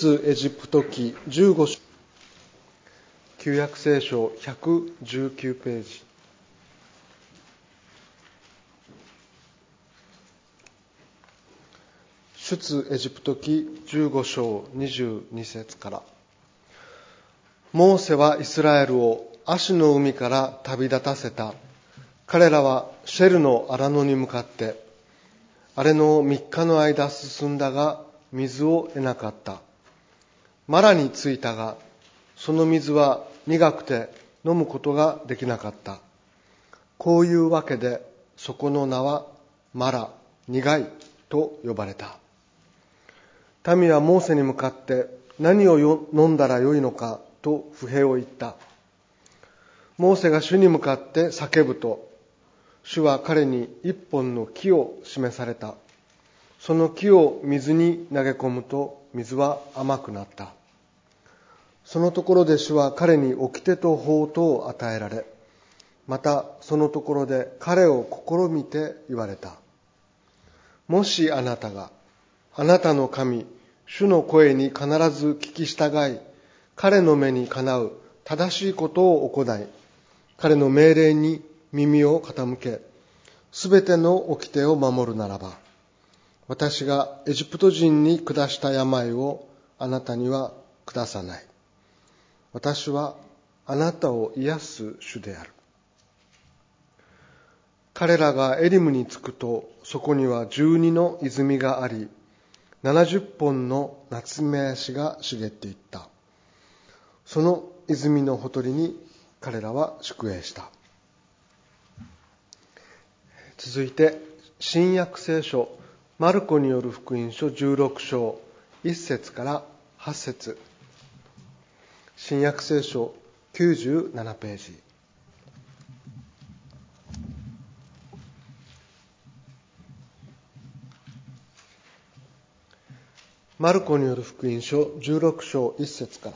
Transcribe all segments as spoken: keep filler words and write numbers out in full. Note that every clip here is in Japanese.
出エジプト記じゅうご章、旧約聖書ひゃくじゅうきゅうページ。出エジプト記じゅうご章にじゅうに節から。モーセはイスラエルをアシュの海から旅立たせた。彼らはシェルの荒野に向かって、あれの三日の間進んだが水を得なかった。マラに着いたが、その水は苦くて飲むことができなかった。こういうわけで、そこの名はマラ、苦いと呼ばれた。民はモーセに向かって、何を飲んだらよいのかと不平を言った。モーセが主に向かって叫ぶと、主は彼に一本の木を示された。その木を水に投げ込むと、水は甘くなった。そのところで主は彼に掟と法とを与えられ、またそのところで彼を試みて言われた。もしあなたが、あなたの神、主の声に必ず聞き従い、彼の目にかなう正しいことを行い、彼の命令に耳を傾け、すべての掟を守るならば、私がエジプト人に下した病をあなたには下さない。私はあなたを癒す主である。彼らがエリムに着くと、そこには十二の泉があり、七十本のナツメヤシが茂っていった。その泉のほとりに彼らは宿営した。続いて、新約聖書マルコによる福音書じゅうろく章いち節からはち節。新約聖書きゅうじゅうななページ。マルコによる福音書じゅうろく章いち節から。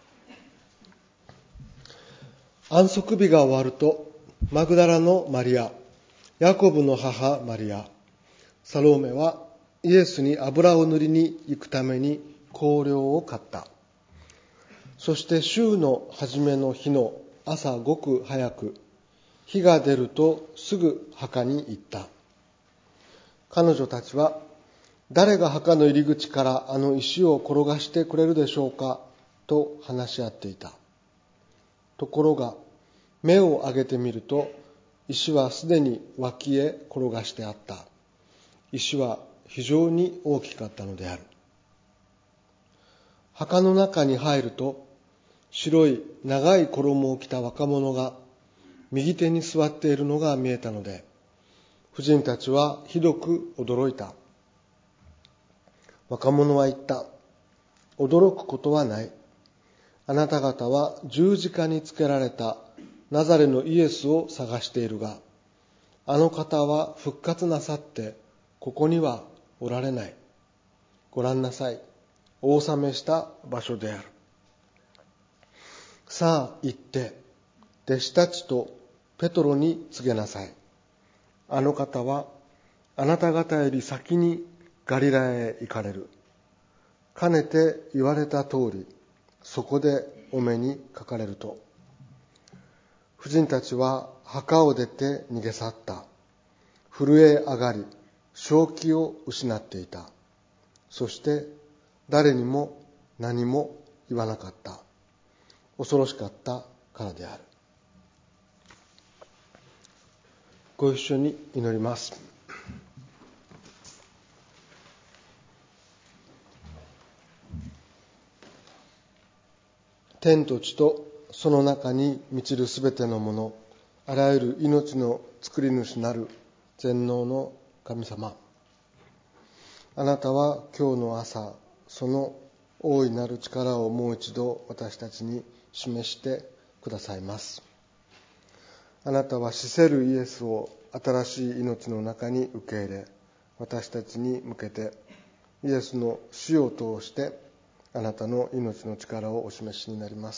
安息日が終わると、マグダラのマリア、ヤコブの母マリア、サローメはイエスに油を塗りに行くために香料を買った。そして週の初めの日の朝ごく早く、日が出るとすぐ墓に行った。彼女たちは、誰が墓の入り口からあの石を転がしてくれるでしょうかと話し合っていた。ところが、目を上げてみると、石はすでに脇へ転がしてあった。石は非常に大きかったのである。墓の中に入ると、白い長い衣を着た若者が右手に座っているのが見えたので、婦人たちはひどく驚いた。若者は言った。驚くことはない。あなた方は十字架につけられたナザレのイエスを探しているが、あの方は復活なさってここにはおられない。ご覧なさい。お納めした場所である。さあ行って、弟子たちとペトロに告げなさい。あの方はあなた方より先にガリラヤへ行かれる。かねて言われた通り、そこでお目にかかれると。婦人たちは墓を出て逃げ去った。震え上がり、正気を失っていた。そして誰にも何も言わなかった。恐ろしかったからである。ご一緒に祈ります。天と地とその中に満ちるすべてのもの、あらゆる命の作り主なる全能の神様。あなたは今日の朝、その大いなる力をもう一度私たちに示してくださいます。あなたは死せるイエスを新しい命の中に受け入れ、私たちに向けてイエスの死を通してあなたの命の力をお示しになります。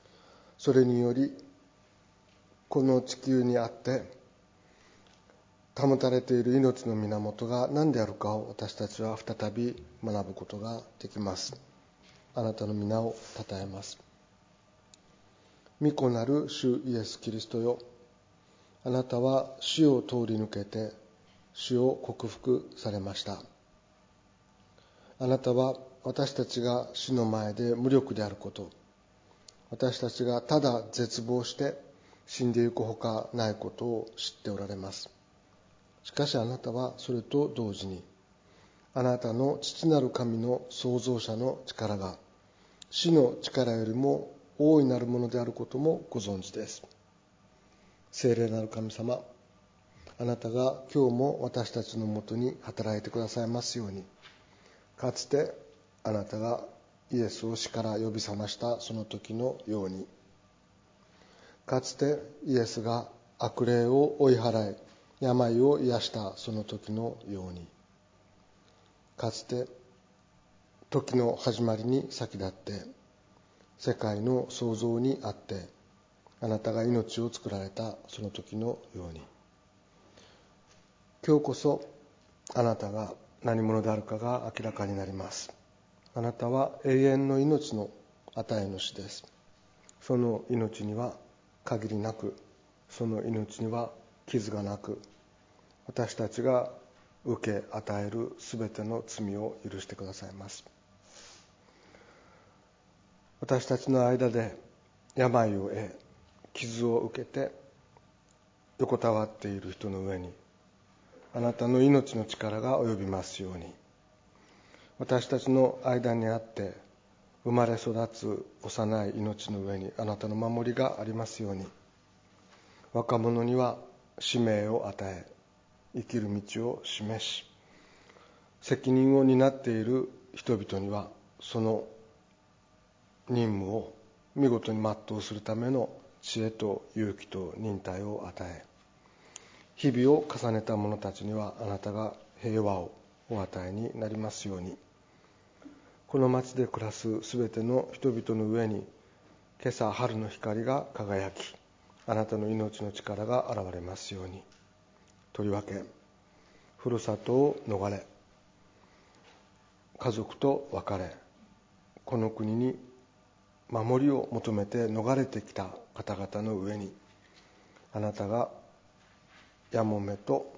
それによりこの地球にあって保たれている命の源が何であるかを私たちは再び学ぶことができます。あなたの皆をたたえます。御子なる主イエス・キリストよ、あなたは死を通り抜けて死を克服されました。あなたは私たちが死の前で無力であること、私たちがただ絶望して死んでいくほかないことを知っておられます。しかしあなたはそれと同時に、あなたの父なる神の創造者の力が死の力よりも大いなるものであることもご存知です。聖霊なる神様、あなたが今日も私たちのもとに働いてくださいますように、かつてあなたがイエスを死から呼び覚ましたその時のように、かつてイエスが悪霊を追い払い病を癒したその時のように、かつて時の始まりに先立って世界の創造にあってあなたが命を作られたその時のように、今日こそあなたが何者であるかが明らかになります。あなたは永遠の命の与え主です。その命には限りなく、その命には傷がなく、私たちが受け与えるすべての罪を許してくださいます。私たちの間で病を得、傷を受けて横たわっている人の上にあなたの命の力が及びますように、私たちの間にあって生まれ育つ幼い命の上にあなたの守りがありますように、若者には使命を与え、生きる道を示し、責任を担っている人々にはその任務を見事に全うするための知恵と勇気と忍耐を与え、日々を重ねた者たちにはあなたが平和をお与えになりますように、この町で暮らすすべての人々の上に今朝春の光が輝き、あなたの命の力が現れますように。とりわけふるさとを逃れ、家族と別れ、この国に守りを求めて逃れてきた方々の上に、あなたがやもめと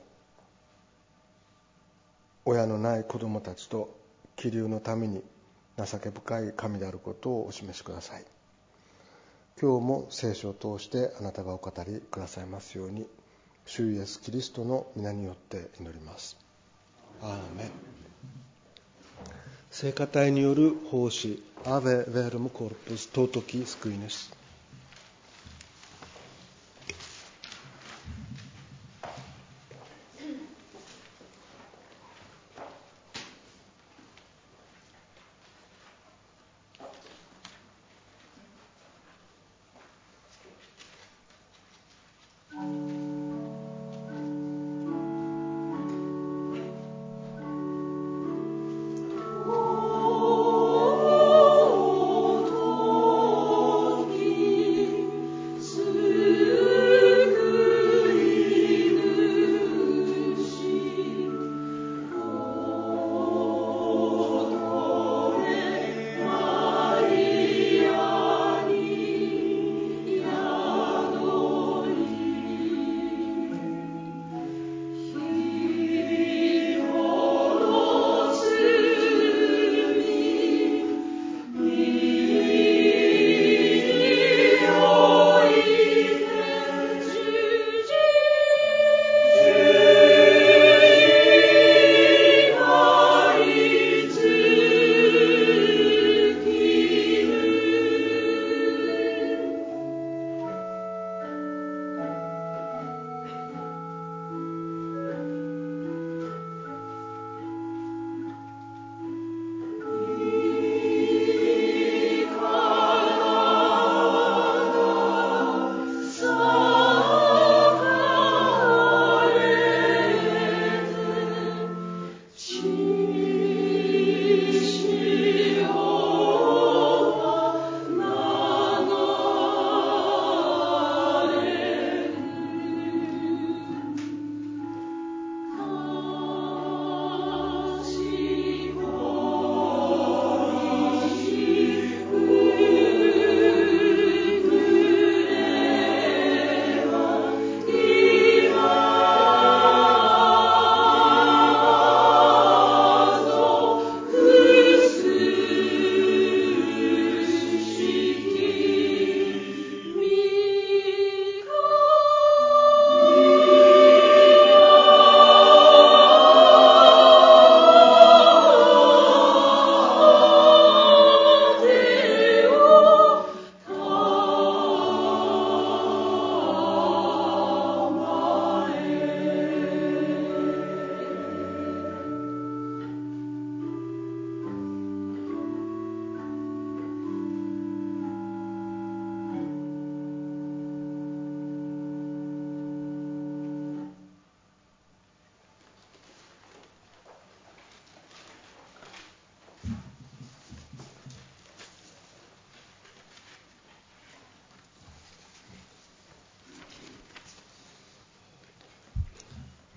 親のない子供たちと気流のために情け深い神であることをお示しください。今日も聖書を通してあなたがお語りくださいますように、主イエスキリストの皆によって祈ります。アーメン。聖歌隊による奉仕、アベ・ヴェルム・コルプス、尊き救い主。 Oh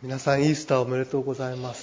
皆さんイースターおめでとうございます。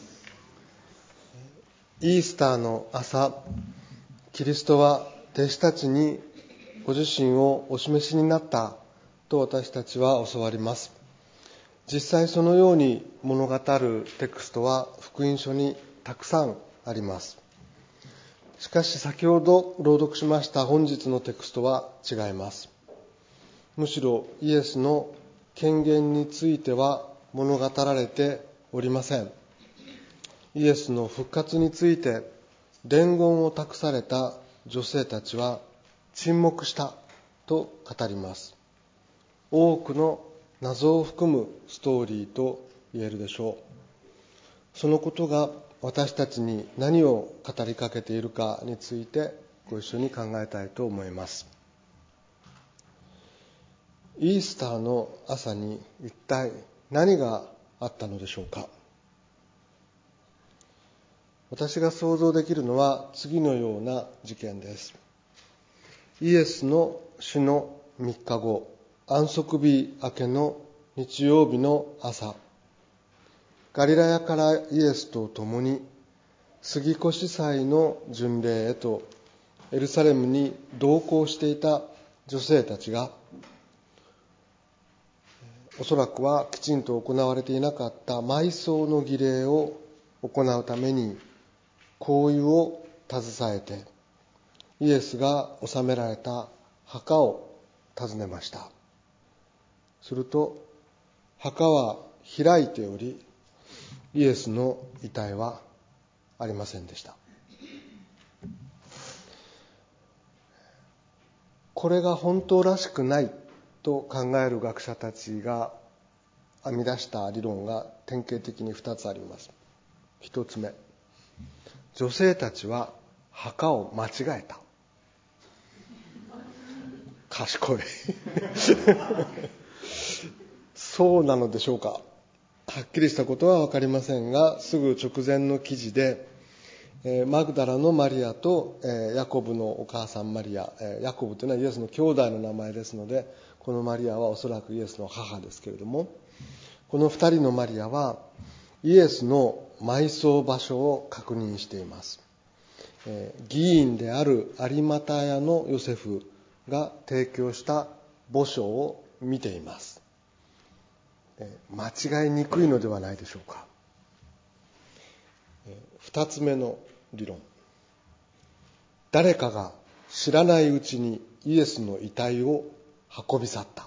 イースターの朝、キリストは弟子たちにご自身をお示しになったと私たちは教わります。実際そのように物語るテクストは福音書にたくさんあります。しかし先ほど朗読しました本日のテクストは違います。むしろイエスの権限については物語られておりません。イエスの復活について伝言を託された女性たちは沈黙したと語ります。多くの謎を含むストーリーと言えるでしょう。そのことが私たちに何を語りかけているかについてご一緒に考えたいと思います。イースターの朝に一体何があったのでしょうか。私が想像できるのは次のような事件です。イエスの死のみっかご、安息日明けの日曜日の朝、ガリラヤからイエスと共に杉越祭の巡礼へとエルサレムに同行していた女性たちが、おそらくはきちんと行われていなかった埋葬の儀礼を行うために香油を携えてイエスが納められた墓を訪ねました。すると墓は開いており、イエスの遺体はありませんでした。これが本当らしくないと考える学者たちが編み出した理論が典型的にふたつあります。ひとつめ、女性たちは墓を間違えた。賢いそうなのでしょうか。はっきりしたことは分かりませんが、すぐ直前の記事でマグダラのマリアとヤコブのお母さんマリア、ヤコブというのはイエスの兄弟の名前ですので、このマリアはおそらくイエスの母ですけれども、この二人のマリアはイエスの埋葬場所を確認しています。議員である有馬太屋のヨセフが提供した墓所を見ています。間違いにくいのではないでしょうか。二つ目の理論、誰かが知らないうちにイエスの遺体を運び去った。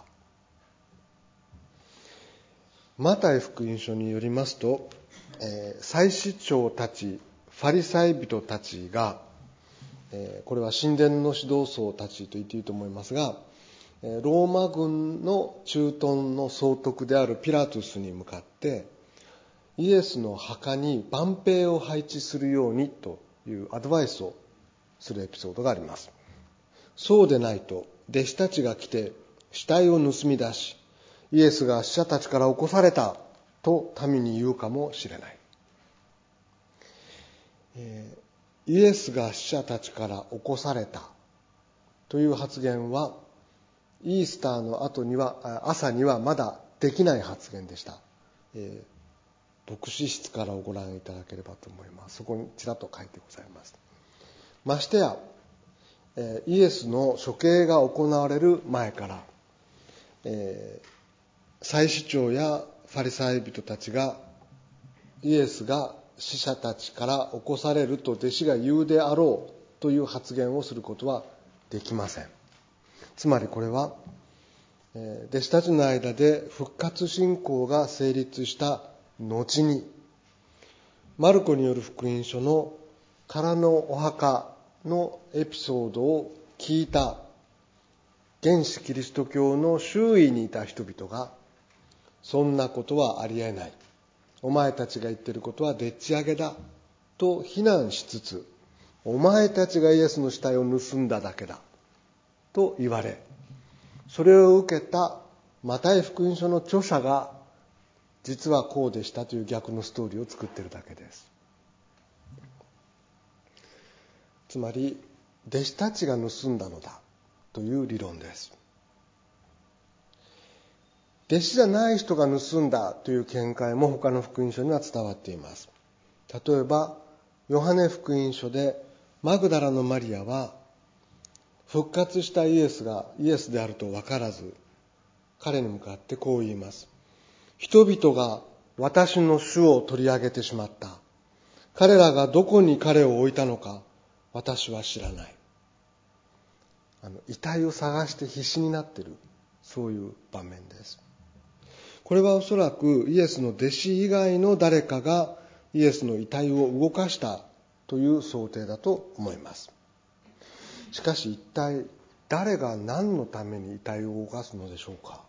マタイ福音書によりますと、えー、祭司長たち、ファリサイ人たちが、えー、これは神殿の指導層たちと言っていいと思いますが、ローマ軍の駐屯の総督であるピラトゥスに向かってイエスの墓に万兵を配置するようにというアドバイスをするエピソードがあります。そうでないと弟子たちが来て死体を盗み出し、イエスが死者たちから起こされたと民に言うかもしれない。えー、イエスが死者たちから起こされたという発言はイースターの後には朝にはまだできない発言でした。えー、牧師室からご覧いただければと思います。そこにちらっと書いてございます。ましてや、えー、イエスの処刑が行われる前から、えー祭司長やファリサイ人たちがイエスが死者たちから起こされると弟子が言うであろうという発言をすることはできません。つまりこれは弟子たちの間で復活信仰が成立した後にマルコによる福音書の空のお墓のエピソードを聞いた原始キリスト教の周囲にいた人々が、そんなことはありえない、お前たちが言っていることはでっち上げだと非難しつつ、お前たちがイエスの死体を盗んだだけだと言われ、それを受けたマタイ福音書の著者が実はこうでしたという逆のストーリーを作っているだけです。つまり弟子たちが盗んだのだという理論です。 弟子じゃない人が盗んだという見解も他の福音書には伝わっています。例えばヨハネ福音書でマグダラのマリアは復活したイエスがイエスであると分からず、彼に向かってこう言います。人々が私の主を取り上げてしまった。彼らがどこに彼を置いたのか私は知らない。あの遺体を探して必死になっている、そういう場面です。これはおそらくイエスの弟子以外の誰かがイエスの遺体を動かしたという想定だと思います。しかし一体誰が何のために遺体を動かすのでしょうか。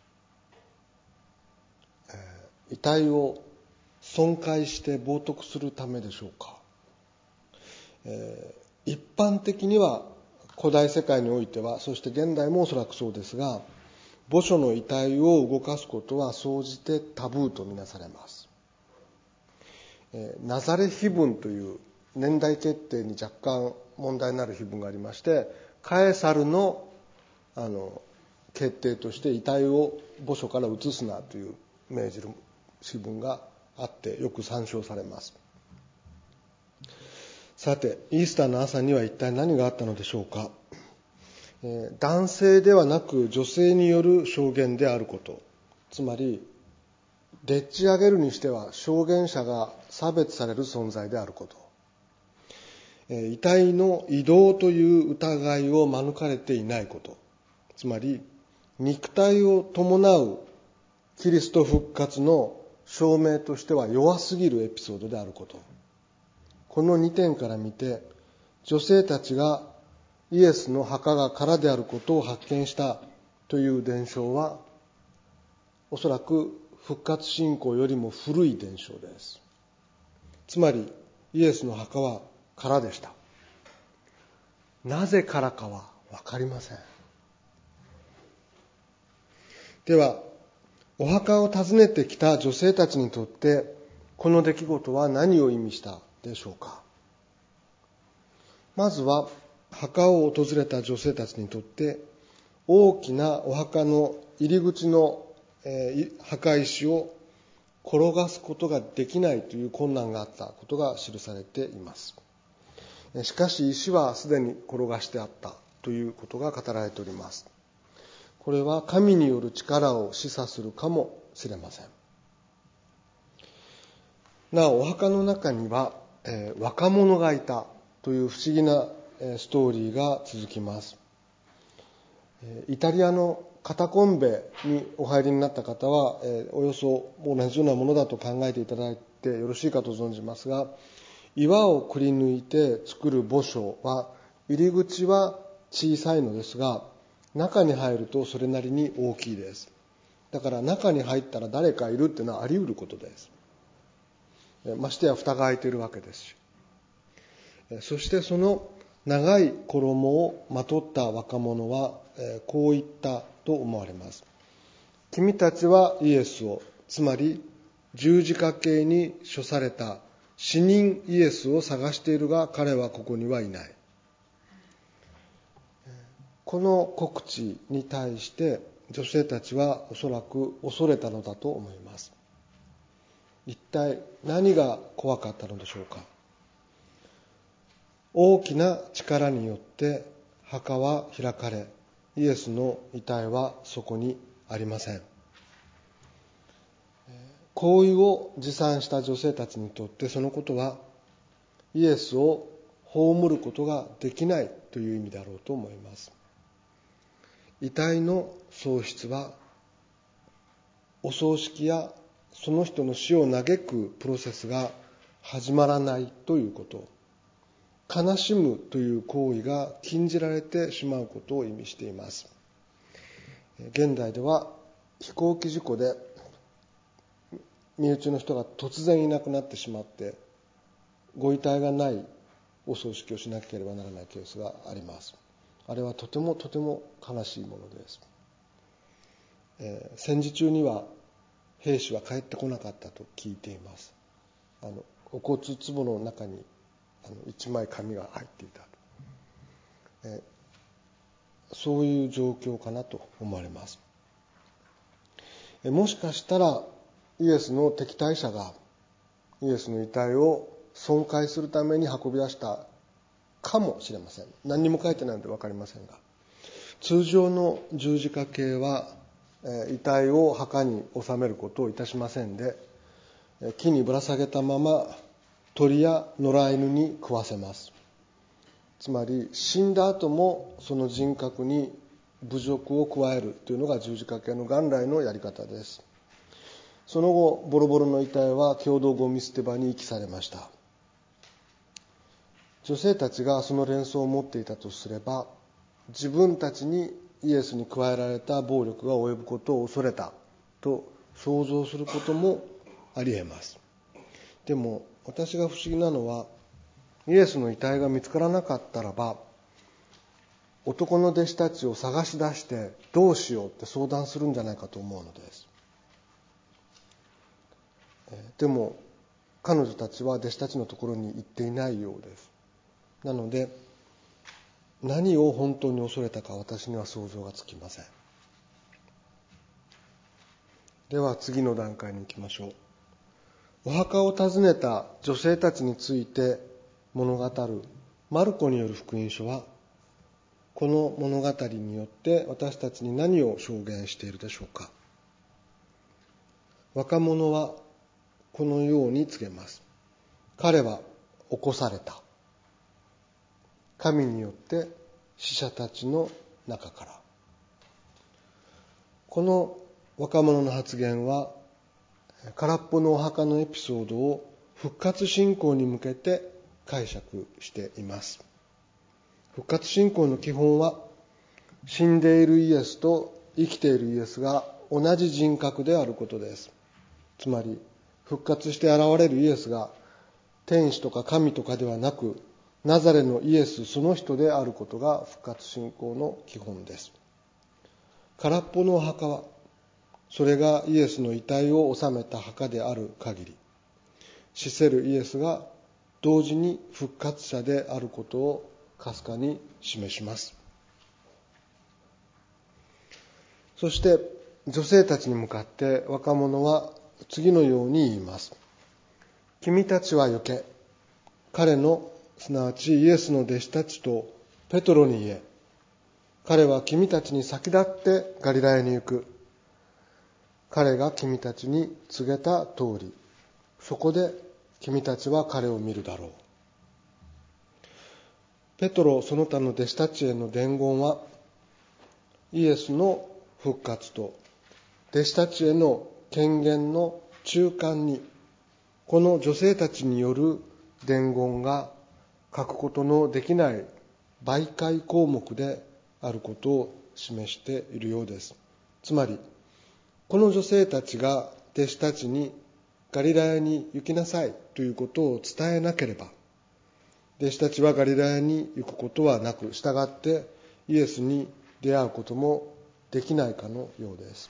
えー、遺体を損壊して冒涜するためでしょうか。えー、一般的には古代世界においては、そして現代もおそらくそうですが、墓所の遺体を動かすことは総じてタブーとみなされます。えー、ナザレ碑文という年代決定に若干問題になる碑文がありまして、カエサルのあの決定として遺体を墓所から移すなという命じる碑文があってよく参照されます。さて、イースターの朝には一体何があったのでしょうか。えー、男性ではなく女性による証言であること、つまりでっち上げるにしては証言者が差別される存在であること、えー、遺体の移動という疑いを免れていないこと、つまり肉体を伴うキリスト復活の証明としては弱すぎるエピソードであること、このにてんから見て、女性たちがイエスの墓が空であることを発見したという伝承は、おそらく復活信仰よりも古い伝承です。つまりイエスの墓は空でした。なぜ空かは分かりません。では、お墓を訪ねてきた女性たちにとってこの出来事は何を意味したでしょうか。まずは墓を訪れた女性たちにとって大きなお墓の入り口の、えー、墓石を転がすことができないという困難があったことが記されています。しかし石はすでに転がしてあったということが語られております。これは神による力を示唆するかもしれません。なお、お墓の中には、えー、若者がいたという不思議なストーリーが続きます。イタリアのカタコンベにお入りになった方は、およそ同じようなものだと考えていただいてよろしいかと存じますが、岩をくり抜いて作る墓所は入り口は小さいのですが、中に入るとそれなりに大きいです。だから中に入ったら誰かいるっていうのはあり得ることです。ましてや蓋が開いているわけですし、そしてその長い衣をまとった若者はこう言ったと思われます。君たちはイエスを、つまり十字架刑に処された死人イエスを探しているが、彼はここにはいない。この告知に対して女性たちはおそらく恐れたのだと思います。一体何が怖かったのでしょうか。大きな力によって墓は開かれ、イエスの遺体はそこにありません。行為を持参した女性たちにとってそのことはイエスを葬ることができないという意味だろうと思います。遺体の喪失はお葬式やその人の死を嘆くプロセスが始まらないということ、悲しむという行為が禁じられてしまうことを意味しています。現代では飛行機事故で身内の人が突然いなくなってしまってご遺体がないお葬式をしなければならないケースがあります。あれはとてもとても悲しいものです。えー、戦時中には兵士は帰ってこなかったと聞いています。あのお骨壺の中にあの一枚紙が入っていたと、えー、そういう状況かなと思われます。 もしかしたらイエスの敵対者がイエスの遺体を損壊するために運び出したかもしれません。何にも書いてないので分かりませんが、通常の十字架刑は遺体を墓に納めることをいたしませんで、木にぶら下げたまま鳥や野良犬に食わせます。つまり死んだ後もその人格に侮辱を加えるというのが十字架刑の元来のやり方です。その後ボロボロの遺体は共同ゴミ捨て場に遺棄されました。女性たちがその連想を持っていたとすれば、自分たちにイエスに加えられた暴力が及ぶことを恐れたと想像することもあり得ます。でも私が不思議なのは、イエスの遺体が見つからなかったらば、男の弟子たちを探し出してどうしようって相談するんじゃないかと思うのです。でも彼女たちは弟子たちのところに行っていないようです。なので何を本当に恐れたか私には想像がつきません。では次の段階に行きましょう。お墓を訪ねた女性たちについて物語るマルコによる福音書は、この物語によって私たちに何を証言しているでしょうか。若者はこのように告げます。彼は起こされた。神によって死者たちの中から。この若者の発言は、空っぽのお墓のエピソードを復活信仰に向けて解釈しています。復活信仰の基本は、死んでいるイエスと生きているイエスが同じ人格であることです。つまり復活して現れるイエスが天使とか神とかではなく、ナザレのイエスその人であることが復活信仰の基本です。空っぽのお墓は、それがイエスの遺体を納めた墓である限り、死せるイエスが同時に復活者であることをかすかに示します。そして女性たちに向かって若者は次のように言います。君たちは行け。彼のすなわちイエスの弟子たちとペトロに言え。彼は君たちに先立ってガリラヤに行く。彼が君たちに告げた通り、そこで君たちは彼を見るだろう。ペトロその他の弟子たちへの伝言は、イエスの復活と弟子たちへの権限の中間に、この女性たちによる伝言が書くことのできない媒介項目であることを示しているようです。つまり、この女性たちが弟子たちにガリラヤに行きなさいということを伝えなければ、弟子たちはガリラヤに行くことはなく、従ってイエスに出会うこともできないかのようです。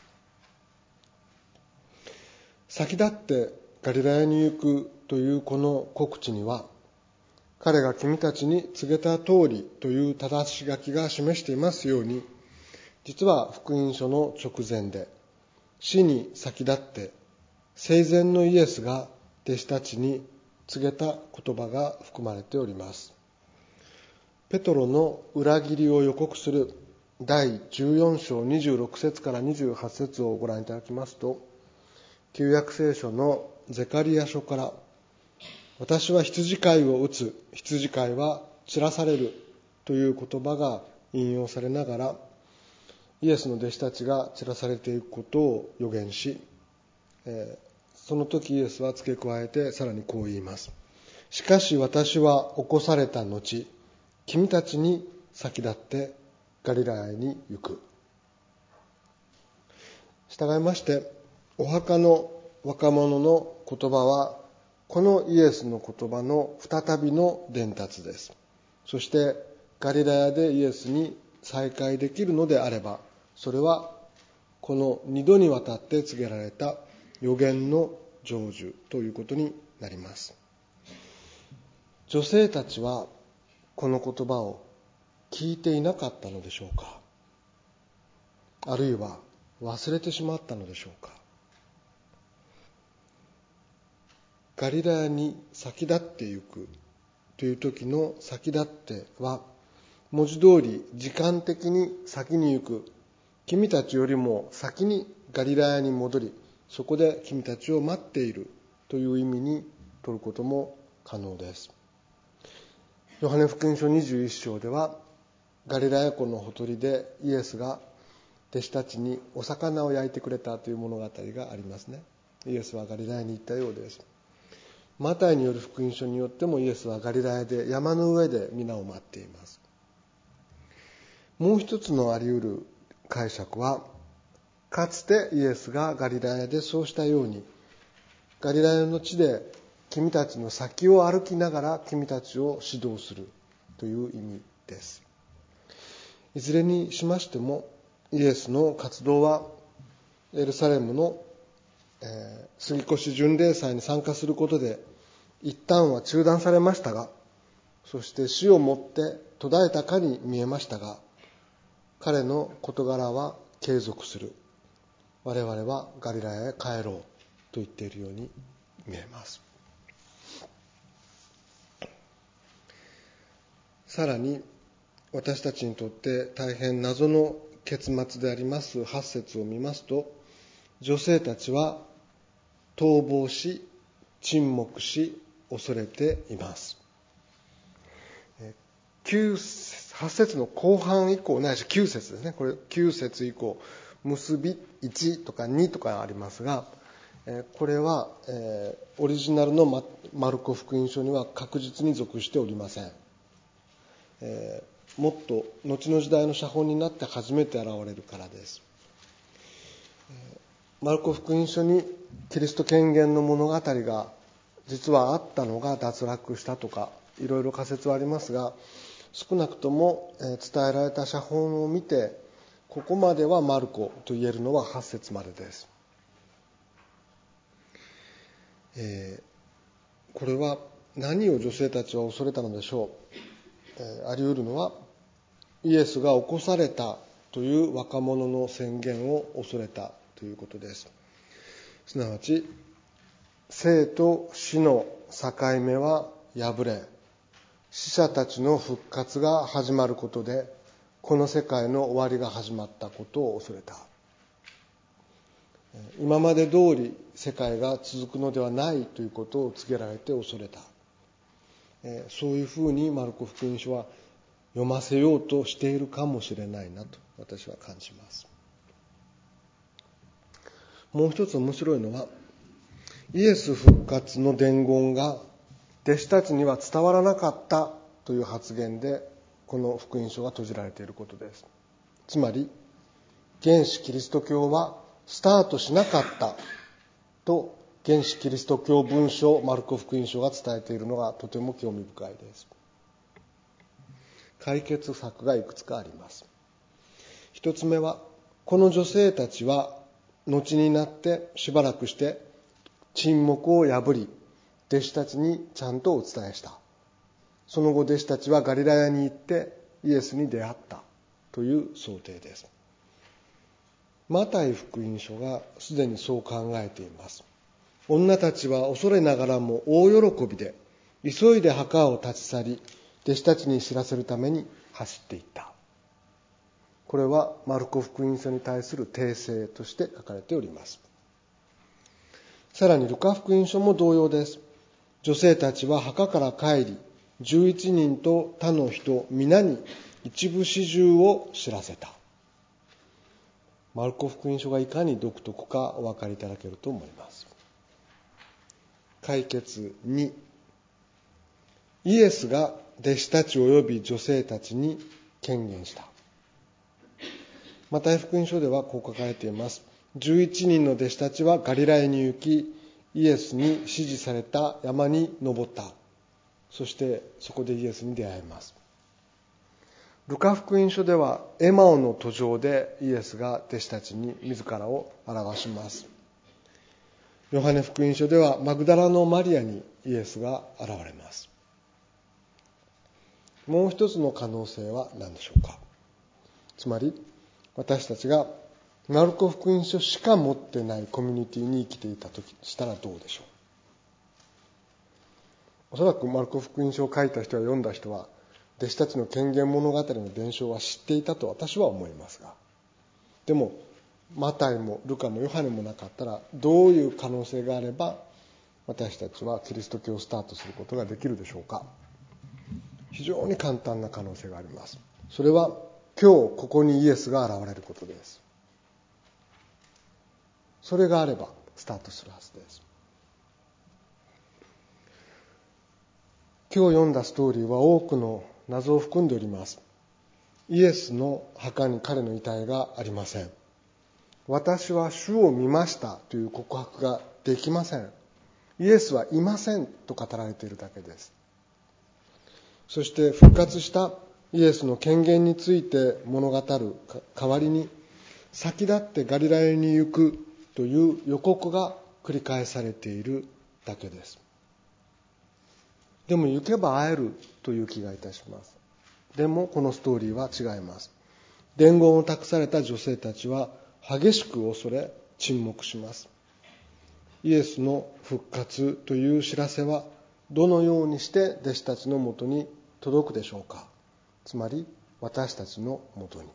先立ってガリラヤに行くというこの告知には、彼が君たちに告げた通りという正し書きが示していますように、実は福音書の直前で、死に先立って生前のイエスが弟子たちに告げた言葉が含まれております。ペトロの裏切りを予告するだいじゅうよん章にじゅうろく節からにじゅうはち節をご覧いただきますと、旧約聖書のゼカリヤ書から、私は羊飼いを打つ、羊飼いは散らされるという言葉が引用されながら、イエスの弟子たちが散らされていくことを予言し、えー、その時イエスは付け加えてさらにこう言います。しかし私は起こされた後、君たちに先立ってガリラヤに行く。従いまして、お墓の若者の言葉は、このイエスの言葉の再びの伝達です。そしてガリラヤでイエスに再会できるのであれば、それはこの二度にわたって告げられた予言の成就ということになります。女性たちはこの言葉を聞いていなかったのでしょうか。あるいは忘れてしまったのでしょうか。 ガリラヤに先立っていくという時の先立っては、文字通り時間的に先に行く、君たちよりも先にガリラヤに戻り、そこで君たちを待っているという意味に取ることも可能です。ヨハネ福音書にじゅういっ章では、ガリラヤ湖のほとりでイエスが弟子たちにお魚を焼いてくれたという物語がありますね。イエスはガリラヤに行ったようです。マタイによる福音書によってもイエスはガリラヤで山の上で皆を待っています。もう一つのあり得る解釈は、かつてイエスがガリラヤでそうしたように、ガリラヤの地で君たちの先を歩きながら君たちを指導するという意味です。いずれにしましても、イエスの活動はエルサレムの、えー、杉越巡礼祭に参加することで一旦は中断されましたが、そして死をもって途絶えたかに見えましたが、彼の事柄は継続する。我々はガリラヤへ帰ろうと言っているように見えます。さらに私たちにとって大変謎の結末でありますはち節を見ますと、女性たちは逃亡し、沈黙し、恐れています。きゅう、はち節の後半以降、ないしきゅう節ですね。これきゅう節以降、結びいちとかにとかありますが、これはオリジナルのマルコ福音書には確実に属しておりません。もっと後の時代の写本になって初めて現れるからです。マルコ福音書にキリスト権限の物語が実はあったのが脱落したとか、いろいろ仮説はありますが、少なくとも伝えられた写本を見て、ここまではマルコと言えるのははち節までです。えー、これは何を女性たちは恐れたのでしょう。えー、あり得るのは、イエスが起こされたという若者の宣言を恐れたということです。すなわち、生と死の境目は破れ、死者たちの復活が始まることで、この世界の終わりが始まったことを恐れた。今まで通り世界が続くのではないということを告げられて恐れた。そういうふうにマルコ福音書は読ませようとしているかもしれないなと私は感じます。もう一つ面白いのは、イエス復活の伝言が弟子たちには伝わらなかったという発言で、この福音書が閉じられていることです。つまり、原始キリスト教はスタートしなかったと、原始キリスト教文書マルコ福音書が伝えているのがとても興味深いです。解決策がいくつかあります。一つ目は、この女性たちは後になってしばらくして沈黙を破り、弟子たちにちゃんとお伝えした。その後弟子たちはガリラヤに行ってイエスに出会ったという想定です。マタイ福音書がすでにそう考えています。女たちは恐れながらも大喜びで急いで墓を立ち去り、弟子たちに知らせるために走っていった。これはマルコ福音書に対する訂正として書かれております。さらにルカ福音書も同様です。女性たちは墓から帰り、十一人と他の人皆に一部始終を知らせた。マルコ福音書がいかに独特かお分かりいただけると思います。解決に、イエスが弟子たち及び女性たちに権限した。マタイ福音書ではこう書かれています。十一人の弟子たちはガリラヤに行き、イエスに指示された山に登った。そしてそこでイエスに出会います。ルカ福音書ではエマオの途上でイエスが弟子たちに自らを表します。ヨハネ福音書ではマグダラのマリアにイエスが現れます。もう一つの可能性は何でしょうか。つまり私たちがマルコ福音書しか持ってないコミュニティに生きていたとしたらどうでしょう。 おそらくマルコ福音書を書いた人や読んだ人は、弟子たちの権限物語の伝承は知っていたと私は思いますが、でもマタイもルカもヨハネもなかったら、どういう可能性があれば私たちはキリスト教をスタートすることができるでしょうか。非常に簡単な可能性があります。それは今日ここにイエスが現れることです。それがあればスタートするはずです。今日読んだストーリーは多くの謎を含んでおります。イエスの墓に彼の遺体がありません。私は主を見ましたという告白ができません。イエスはいませんと語られているだけです。そして復活したイエスの権限について物語る代わりに、先立ってガリラヤに行くという予告が繰り返されているだけです。でも行けば会えるという気がいたします。でもこのストーリーは違います。伝言を託された女性たちは激しく恐れ沈黙します。イエスの復活という知らせはどのようにして弟子たちのもとに届くでしょうか。つまり私たちのもとに。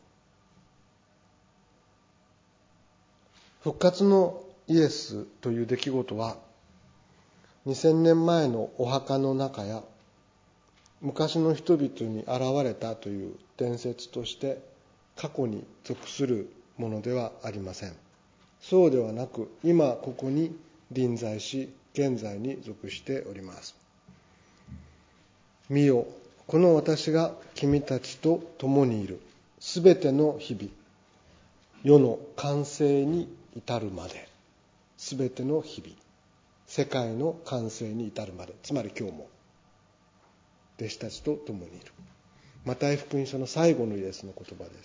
復活のイエスという出来事はにせんねんまえのお墓の中や昔の人々に現れたという伝説として過去に属するものではありません。そうではなく、今ここに臨在し現在に属しております。見よ、この私が君たちと共にいるすべての日々、世の完成に至るまで、すべての日々、世界の完成に至るまで、つまり今日も弟子たちと共にいる。マタイ福音書の最後のイエスの言葉です。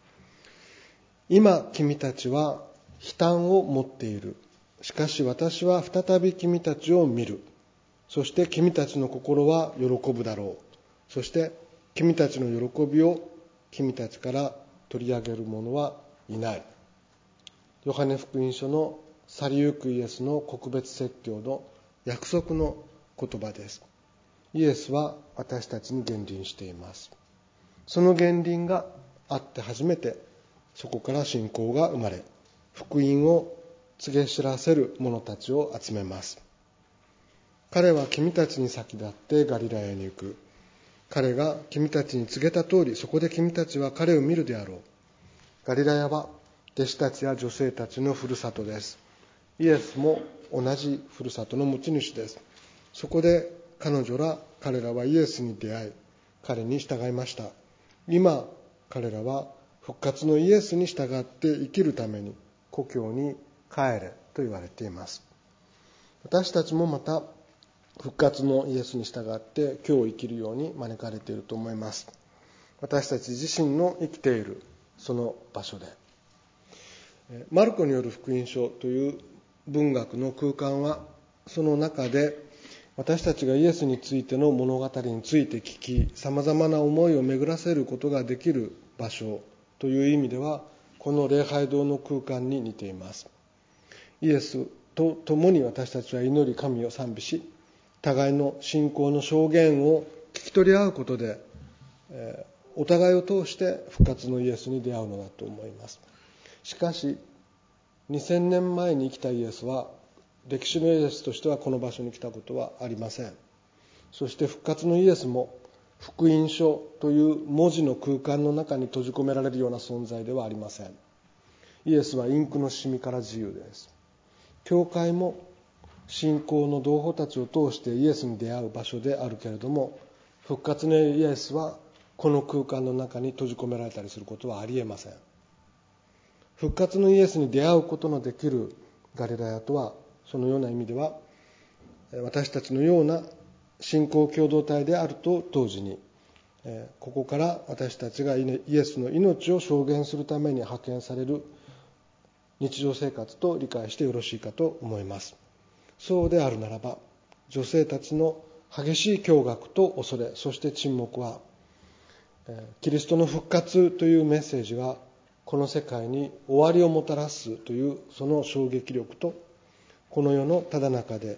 今君たちは悲嘆を持っている。しかし私は再び君たちを見る。そして君たちの心は喜ぶだろう。そして君たちの喜びを君たちから取り上げる者はいない。ヨハネ福音書の去りゆくイエスの告別説教の約束の言葉です。イエスは私たちに言臨しています。その言臨があって初めてそこから信仰が生まれ、福音を告げ知らせる者たちを集めます。彼は君たちに先立ってガリラヤに行く。彼が君たちに告げた通り、そこで君たちは彼を見るであろう。ガリラヤは弟子たちや女性たちのふるさとです。イエスも同じふるさとの持ち主です。そこで彼女ら彼らはイエスに出会い、彼に従いました。今彼らは復活のイエスに従って生きるために故郷に帰れと言われています。私たちもまた復活のイエスに従って今日生きるように招かれていると思います。私たち自身の生きているその場所で、マルコによる福音書という文学の空間は、その中で私たちがイエスについての物語について聞き、さまざまな思いを巡らせることができる場所という意味では、この礼拝堂の空間に似ています。イエスと共に私たちは祈り神を賛美し、互いの信仰の証言を聞き取り合うことで、えー、お互いを通して復活のイエスに出会うのだと思います。しかしにせんねんまえに生きたイエスは、歴史のイエスとしてはこの場所に来たことはありません。そして復活のイエスも福音書という文字の空間の中に閉じ込められるような存在ではありません。イエスはインクの染みから自由です。教会も信仰の同胞たちを通してイエスに出会う場所であるけれども、復活のイエスはこの空間の中に閉じ込められたりすることはありえません。復活のイエスに出会うことのできるガリラヤとは、そのような意味では私たちのような信仰共同体であると同時に、ここから私たちがイエスの命を証言するために派遣される日常生活と理解してよろしいかと思います。そうであるならば、女性たちの激しい驚愕と恐れ、そして沈黙は、キリストの復活というメッセージがこの世界に終わりをもたらすというその衝撃力と、この世のただ中で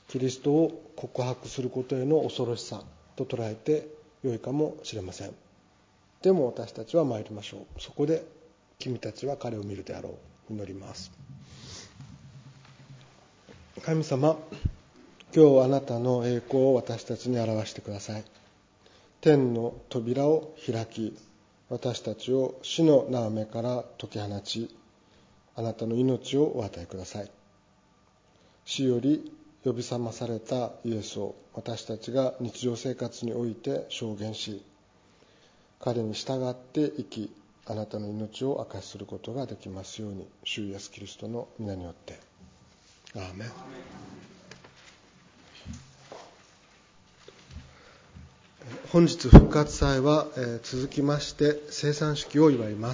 キリストを告白することへの恐ろしさと捉えてよいかもしれません。でも私たちは参りましょう。そこで君たちは彼を見るであろう。祈ります。神様、今日あなたの栄光を私たちに表してください。天の扉を開き、私たちを死の縄目から解き放ち、あなたの命をお与えください。死より呼び覚まされたイエスを私たちが日常生活において証言し、彼に従って生き、あなたの命を明かしすることができますように、主イエスキリストの皆によって。アーメン。本日復活祭は、えー、続きまして聖餐式を祝います。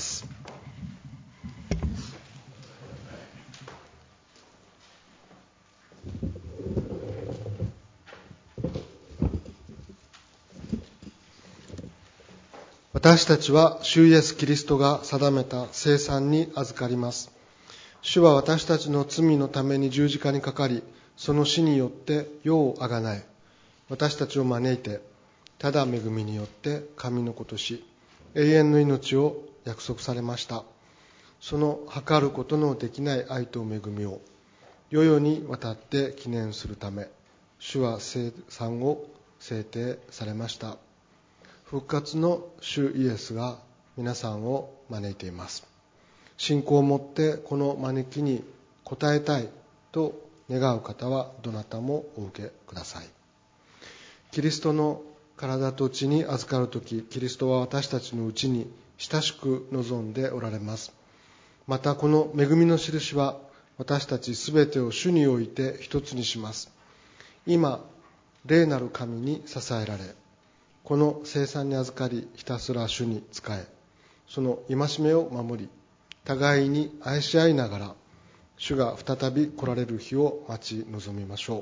私たちは主イエスキリストが定めた聖餐に預かります。主は私たちの罪のために十字架にかかり、その死によって世をあがない、私たちを招いて、ただ恵みによって神の子とし、永遠の命を約束されました。その計ることのできない愛と恵みを世々にわたって記念するため、主は聖餐を制定されました。復活の主イエスが皆さんを招いています。信仰を持ってこの招きに応えたいと願う方はどなたもお受けください。キリストの体と血に預かるとき、キリストは私たちのうちに親しく望んでおられます。またこの恵みの印は私たちすべてを主において一つにします。今、霊なる神に支えられ、この聖餐に預かり、ひたすら主に仕え、その戒めを守り、互いに愛し合いながら、主が再び来られる日を待ち望みましょ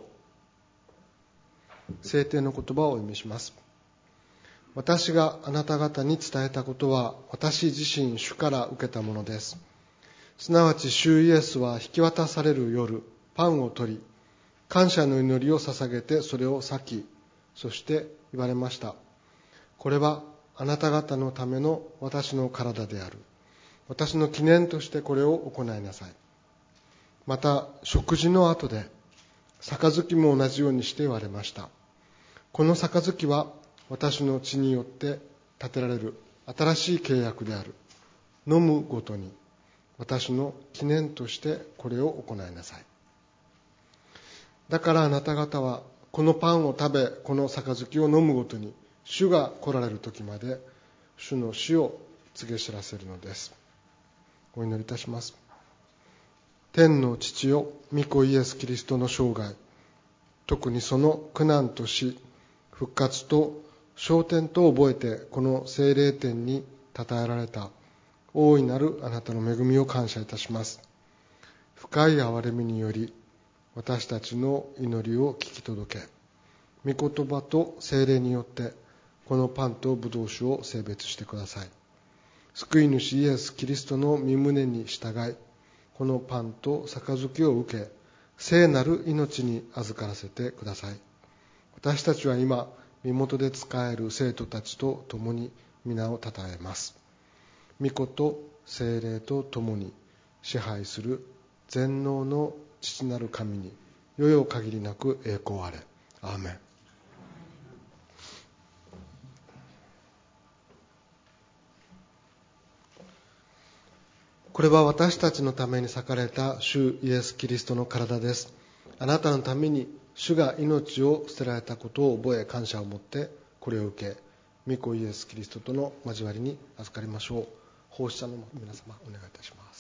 う。聖典の言葉をお読みします。私があなた方に伝えたことは、私自身主から受けたものです。すなわち主イエスは引き渡される夜、パンを取り、感謝の祈りを捧げてそれを裂き、そして言われました。これはあなた方のための私の体である。私の記念としてこれを行いなさい。また食事の後で杯も同じようにして言われました。この杯は私の血によって立てられる新しい契約である。飲むごとに私の記念としてこれを行いなさい。だからあなた方はこのパンを食べ、この杯を飲むごとに主が来られる時まで主の死を告げ知らせるのです。お祈りいたします。天の父よ、御子イエスキリストの生涯、特にその苦難と死、復活と昇天と覚えて、この聖霊典に称えられた大いなるあなたの恵みを感謝いたします。深い憐れみにより私たちの祈りを聞き届け、御言葉と聖霊によってこのパンとブドウ酒を聖別してください。救い主イエスキリストの御胸に従い、このパンと杯を受け、聖なる命に預からせてください。私たちは今、身元で仕える生徒たちと共に皆を称えます。御子と聖霊と共に支配する全能の父なる神に、よよ限りなく栄光あれ。アーメン。これは私たちのために裂かれた主イエスキリストの体です。あなたのために主が命を捨てられたことを覚え、感謝を持ってこれを受け、御子イエスキリストとの交わりに預かりましょう。奉仕者の皆様、お願いいたします。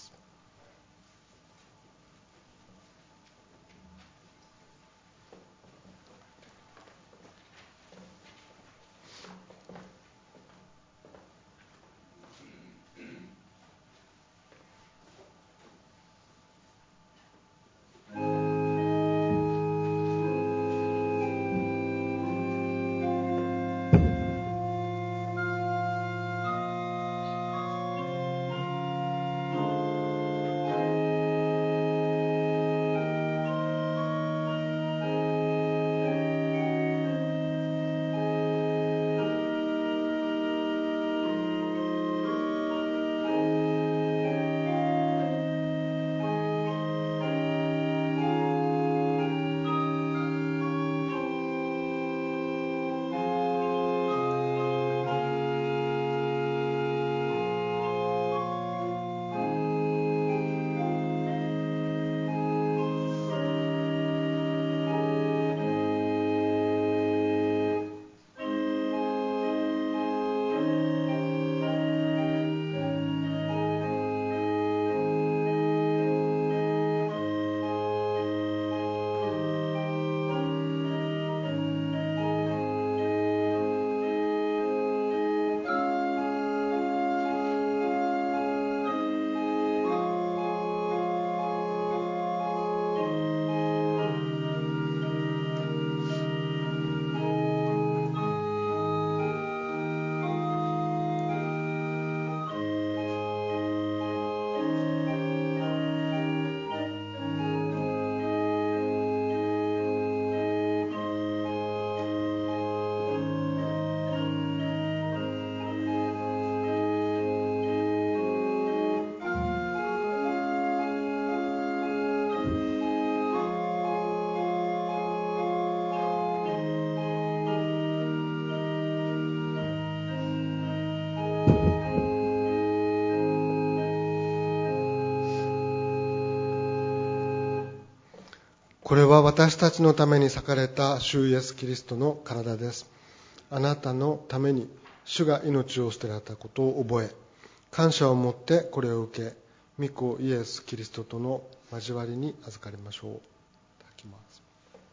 これは私たちのために裂かれた主イエス・キリストの体です。あなたのために主が命を捨てられたことを覚え、感謝を持ってこれを受け、御子イエス・キリストとの交わりに預かりましょう。いただきます。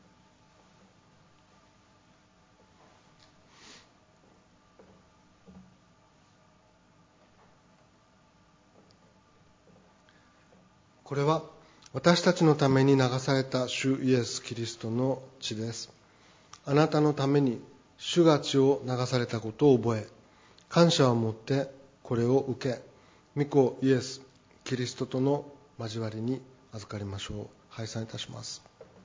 これは私たちのために流された主イエス・キリストの血です。あなたのために主が血を流されたことを覚え、感謝を持ってこれを受け、御子イエス・キリストとの交わりに預かりましょう。拝賛いたします。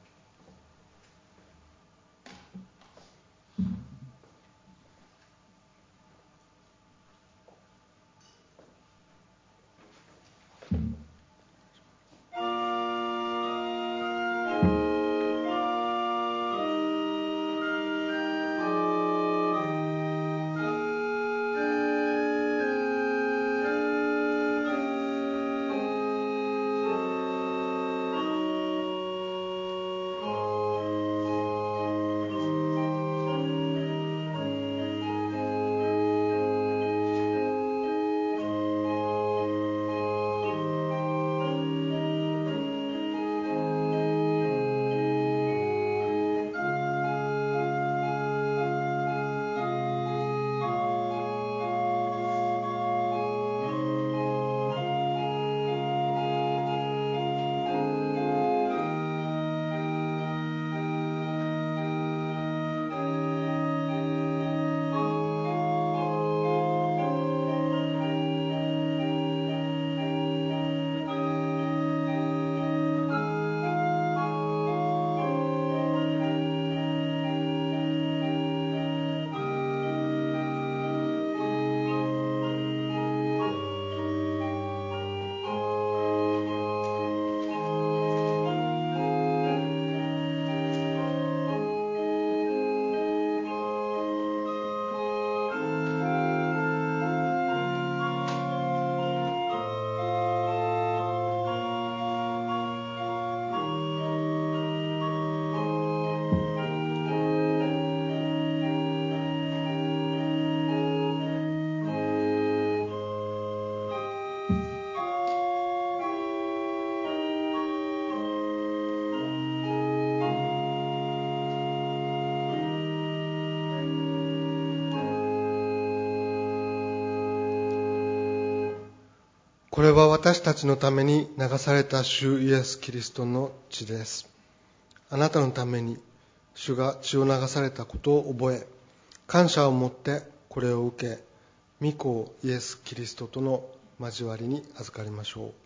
これは私たちのために流された主イエス・キリストの血です。あなたのために主が血を流されたことを覚え、感謝を持ってこれを受け、御子イエス・キリストとの交わりに預かりましょ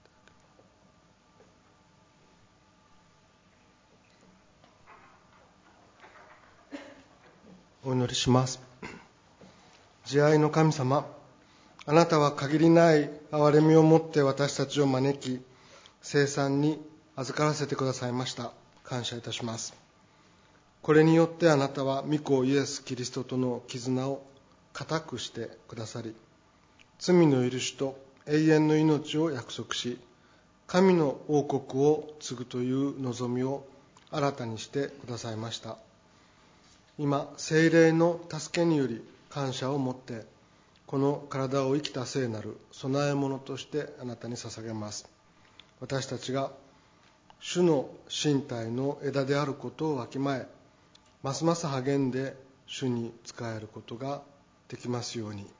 う。お祈りします。慈愛の神様、あなたは限りない憐れみを持って私たちを招き、聖餐に預からせてくださいました。感謝いたします。これによってあなたは御子イエス・キリストとの絆を固くしてくださり、罪の許しと永遠の命を約束し、神の王国を継ぐという望みを新たにしてくださいました。今、聖霊の助けにより感謝を持って、この体を生きた聖なる供え物としてあなたに捧げます。私たちが主の身体の枝であることをわきまえ、ますます励んで主に仕えることができますように。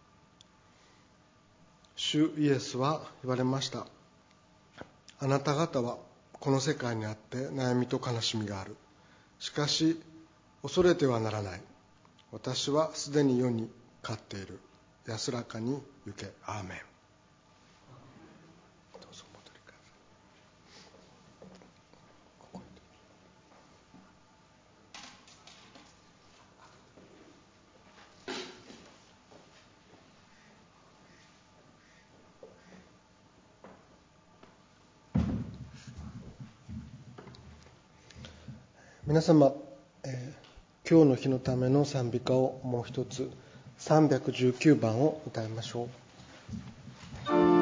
主イエスは言われました。あなた方はこの世界にあって悩みと悲しみがある。しかし恐れてはならない。私はすでに世に勝っている。安らかに行け。アーメン。どうぞお戻りください。皆様、えー、今日の日のための賛美歌をもう一つさんびゃくじゅうきゅうばんを歌いましょう。